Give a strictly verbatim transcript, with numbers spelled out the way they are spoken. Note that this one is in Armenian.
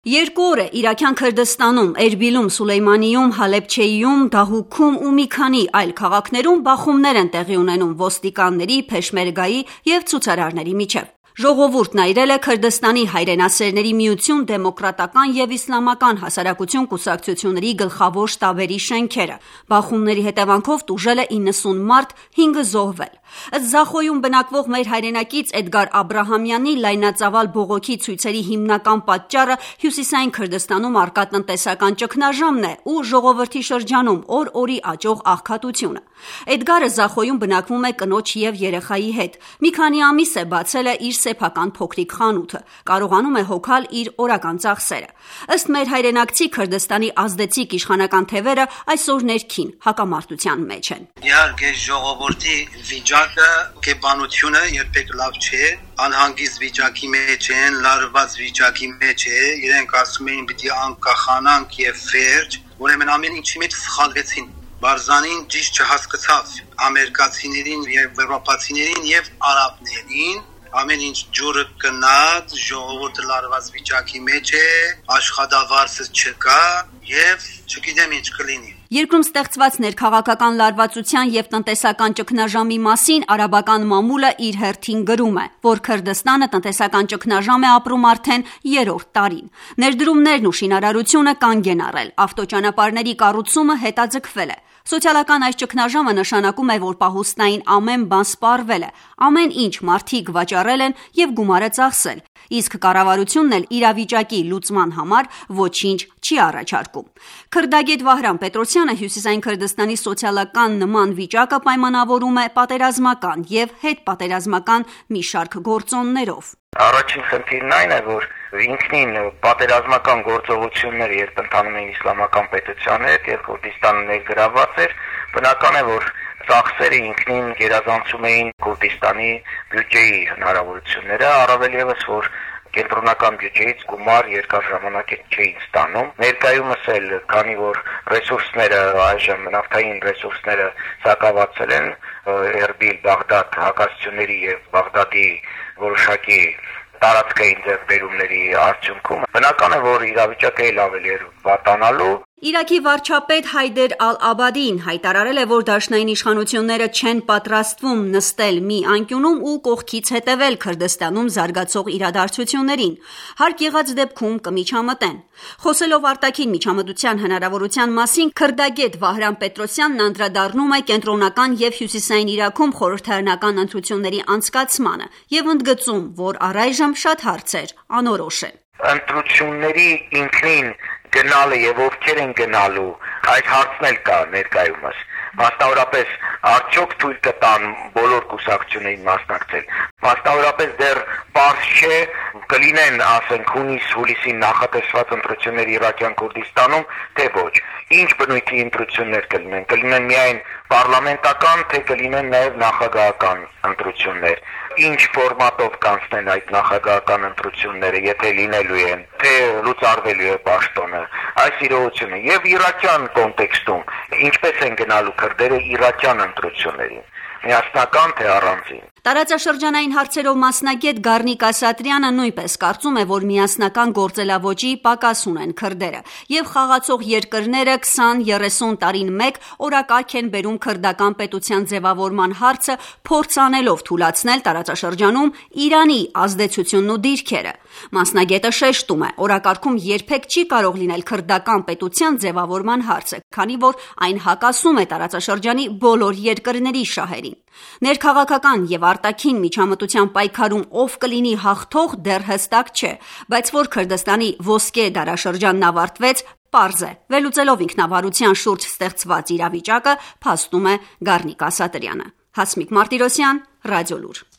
Երկու օր է Իրաքյան Քրդստանում, Էրբիլում, Սուլեյմանիում, Հալեբչեյում, Դահուքում ու մի քանի այլ քաղաքներում բախումներ են տեղի ունենում ոստիկանների, Փեշմերգայի և ցուցարարների միջև։ Ժողովուրդն այրել է Քրդստանի հայրենասերների միություն դեմոկրատական և իսլամական հասարակություն կուսակցությունների գլխավոր շտաբերի շենքերը։ Բախումների հետևանքով տուժել է իննսուն մարդ, հինգը զոհվել։ Ըստ Զախոյում բնակվող մեր հայրենակից Էդգար Աբրահամյանի լայնածավալ բողոքի ցույցերի հիմնական պատճառը Հյուսիսային Քրդստանում առկա տնտեսական ճգնաժամն է ու ժողովրդի շրջանում օր-օրի աճող աղքատությունը։ Էդգարը Զախոյում բնակվում է կնոջ և երեխայի հետ։ Մի քանի ամիս է բացել է իր սեփական փոքրիկ խանութը, կարողանում է հոգալ իր օրական ծախսերը։ Ըստ մեր հայրենակցի Քրդստանի ազդեցիկ իշխանական թևերը այսօր ներքին հակամարտության մեջ են։ Իհարկե ժողովրդի վիճակը, կեբանությունը երբեք լավ չէ, անհանգիստ վիճակի մեջ են, լարված վիճակի մեջ է, իրենք ասում էին պիտի անկախանանք եւ վերջ, ուրեմն ամեն ինչի մեջ սխալվեցին։ Բարզանին ճիշտ չհասկացավ ամերիկացիներին եւ եվրոպացիներին եւ արաբներին, ամեն ինչ ջուրը կնած, ժողովուրդը լարված վիճակի մեջ է, աշխատավարձը չկա եւ չգիտեմ ինչ կլինի։ Երկրում ստեղծված ներքաղաքական լարվածության և տնտեսական ճգնաժամի մասին արաբական մամուլը իր հերթին գրում է, որ Քրդստանը տնտեսական ճգնաժամ է ապրում արդեն երրորդ տարին։ Ներդրումներն ու շինարարությունը կանգ են առել, ավտոճանապարհների կառուցումը հետաձգվել է։ Սոցիալական այս ճգնաժամը նշանակում է, որ պահուստային ամեն բան սպառվել է, ամեն ինչ մարդիկ վաճառել են և գումարը ծախսել, իսկ կառավարությունն էլ իրավիճակի լուծման համար ոչինչ չի առաջարկում։ Քրդագետ Վահրամ Պետրոսյանը Հյուսիսային Քրդստանի սոցիալական նման վիճակը պայմանավորում է պատերազմական և հետպատերազմական մի շարք գործոններով։ Առաջին խնդիրն այն է, որ ինքնին պատերազմական գործողությունները երբ ընթանում են իսլամական պետության հետ, երբ Քուրդիստանը ներգրավված էր, բնական է, որ ծախսերը ինքնին գերազանցում էին Քուրդիստանի բյուջեի հնարավորությունները, առավել ևս որ կենտրոնական բյուջեից գումար երկար ժամանակ չէին ստանում։ Ներկայումս էլ, քանի որ ռեսուրսները այժմ նավթային ռեսուրսները սակավացել են Էրբիլ-Բաղդադ հակասությունների եւ Բաղդադի որոշակի տարածքային ձեռքբերումների արդյունքում, բնական է, որ իրավիճակը ել ավելի էր վատանալու։ Իրաքի վարչապետ Հայդեր Ալ-Աբադին հայտարարել է, որ դաշնային իշխանությունները չեն պատրաստվում նստել մի անկյունում ու կողքից հետևել Քրդստանում զարգացող իրադարձություններին, հարկ եղած դեպքում կմիջամտեն։ Խոսելով արտաքին միջամտության հնարավորության մասին, քրդագետ Վահրամ Պետրոսյանն անդրադառնում է կենտրոնական և հյուսիսային Իրաքում խորհրդարանական ընտրությունների անցկացմանը և ընդգծում, որ առայժմ շատ հարցեր անորոշ են։ Ընտրությունների ինքնին գնալը եւ ովքեր են գնալու, այդ հարցն էլ կա ներկայումս։ Մասնավորապես արդյոք թույլ կտան բոլոր կուսակցություններին մասնակցել։ Մասնավորապես դեռ պարզ չէ, կլինեն, ասենք, հունիս-հուլիսին նախատեսված ընտրություններ Իրաքյան Քուրդիստանում, թե ոչ։ Ինչ բնույթի ընտրություններ կլինեն։ Կլինեն միայն պարլամենտական, թե կլինեն նաև նախագահական ընտրություններ։ Ինչ ֆորմատով կանցնեն այդ նախագահական ընտրությունները, եթե լինելու են, թե լուծարվելու է պաշտոնը, այս իրողությունը եւ իրաքյան կոնտեքստում ինչպես են գնալու քրդերը իրաքյան ընտրություններին, միասնական թե առանձին։ Տարածաշրջանային հարցերով մասնագետ Գառնիկ Ասատրյանը նույնպես կարծում է, որ միասնական գործելավոճի պակաս ունեն քրդերը եւ խաղացող երկրները քսան երեսուն տարին մեկ օրակարգ են բերում քրդական պետության ձևավորման հարցը, փորձ անելով թուլացնել տարածաշրջանում Իրանի ազդեցությունն ու դիրքերը։ Մասնագետը շեշտում է, օրակարգում երբեք չի կարող լինել քրդական պետության ձևավորման հարցը, քանի որ այն հակասում է տարածաշրջանի բոլոր երկրների շահերին։ Ներքաղաքական եւ արտաքին միջամտության պայքարում ով կլինի հաղթող դեռ հստակ չէ, բայց որ Քրդստանի ոսկե դարաշրջանն ավարտվեց, պարզ է։ Վերլուծելով ինքնավարության շուրջ ստեղծված իրավիճակը, փաստում է Գառնիկ Ասատրյանը։ Հասմիկ Մարտիրոսյան, Ռադիոլուր։